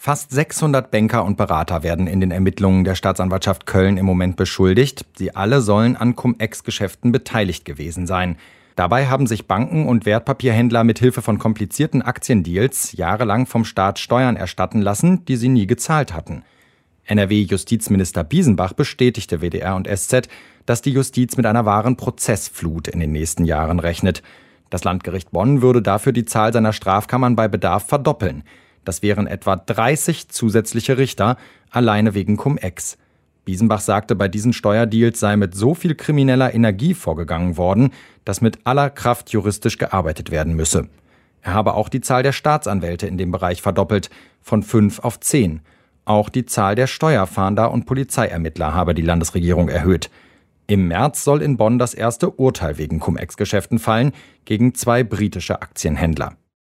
Fast 600 Banker und Berater werden in den Ermittlungen der Staatsanwaltschaft Köln im Moment beschuldigt. Sie alle sollen an Cum-Ex-Geschäften beteiligt gewesen sein. Dabei haben sich Banken und Wertpapierhändler mit Hilfe von komplizierten Aktiendeals jahrelang vom Staat Steuern erstatten lassen, die sie nie gezahlt hatten. NRW-Justizminister Biesenbach bestätigte WDR und SZ, dass die Justiz mit einer wahren Prozessflut in den nächsten Jahren rechnet. Das Landgericht Bonn würde dafür die Zahl seiner Strafkammern bei Bedarf verdoppeln. Das wären etwa 30 zusätzliche Richter, alleine wegen Cum-Ex. Biesenbach sagte, bei diesen Steuerdeals sei mit so viel krimineller Energie vorgegangen worden, dass mit aller Kraft juristisch gearbeitet werden müsse. Er habe auch die Zahl der Staatsanwälte in dem Bereich verdoppelt, von 5 auf 10. Auch die Zahl der Steuerfahnder und Polizeiermittler habe die Landesregierung erhöht. Im März soll in Bonn das erste Urteil wegen Cum-Ex-Geschäften fallen gegen 2 britische Aktienhändler.